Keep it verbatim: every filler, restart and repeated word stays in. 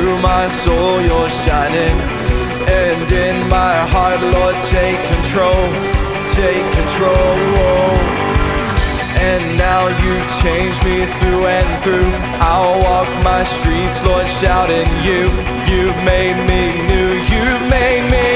through my soul you're shining. And in my heart, Lord, take control, take control. And now you've changed me through and through. I'll walk my streets, Lord, shouting you. You've made me new, you've made me